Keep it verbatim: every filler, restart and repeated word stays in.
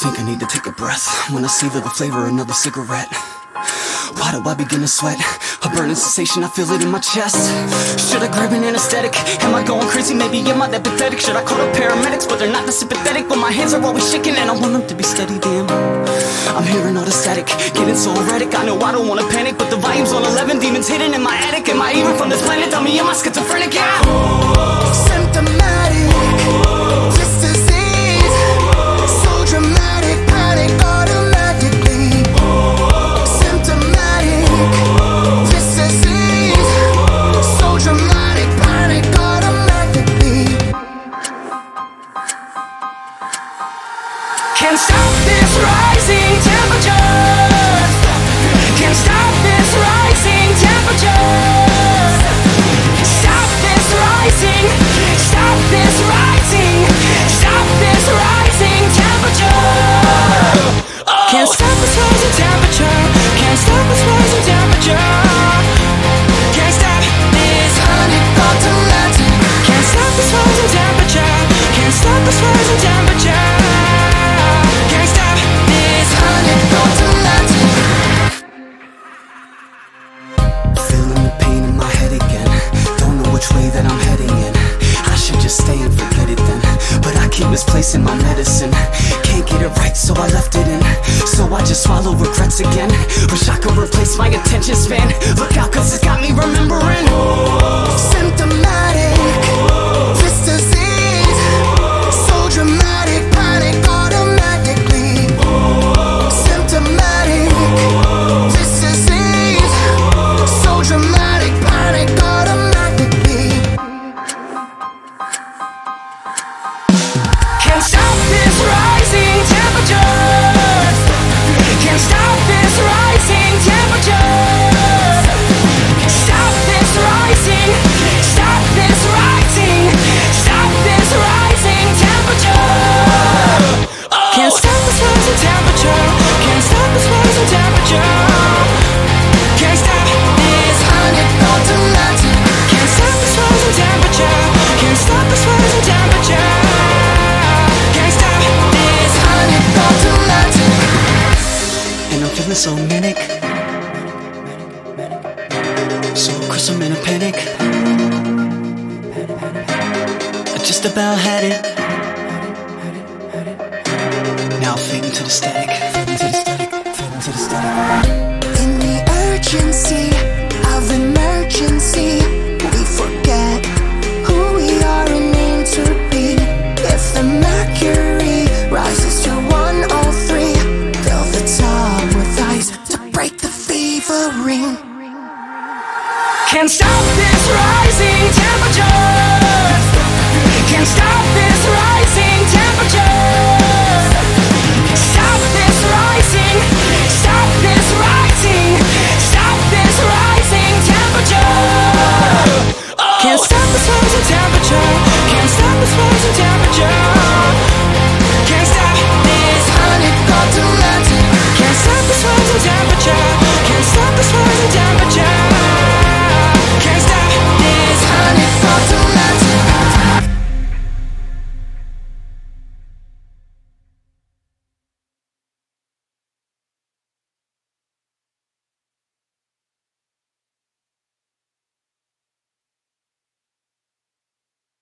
think I need to take a breath when I savor the flavor of another cigarette. Why do I begin to sweat? A burning sensation, I feel it in my chest. Should I grab an anesthetic? Am I going crazy? Maybe am I that pathetic? Should I call the paramedics? But they're not that sympathetic. But my hands are always shaking and I want them to be steady, damn. I'm hearing all the static, getting so erratic. I know I don't wanna panic, but the volume's on eleven. Demons hidden in my attic. Am I even from this planet? Tell me, am I schizophrenic? Yeah. Symptomatic, this disease, so dramatic, panic automatically. Symptomatic, this disease, so dramatic, panic automatically. Can't stop this rising temperature. Can't stop this rising temperature. Stop this rising. Stop this rising. Stop this rising temperature. Can't stop this rising temperature. Can't stop this rising temperature. Can't stop this Panic automatic. Can't stop this rising temperature. Can't stop this rising temperature. Can't stop this Panic automatic. Feeling the pain in my head again. Don't know which way that I'm heading in. I should just stay and forget it then, but I keep misplacing my medicine. Can't get it right, so I left it in. So I just swallow regrets again. Wish I could replace my attention span. Look out, cause it's got me remembering. Symptomatic, this disease, so dramatic, panic automatically. Symptomatic, this disease, so dramatic, panic automatically. Can't stop this rising temperature. Can't stop this rising temperature. Stop this rising. Stop this rising. Stop this rising temperature. Can't stop this rising temperature. Can't stop this rising temperature. Can't stop this Panic automatic. Can't stop this rising temperature. Can't stop this rising temperature. Can't stop this Panic automatic. And I'm feeling so manic, so Chris, I'm in a panic. I just about had it. Now fading to the static, fading to the static, fading to the static. In the urgency of emergency, we forget who we are and aim to be. If the mercury rises to one oh three, fill the tub with ice to break the fever ring. Can't stop this rising temperature. Can't stop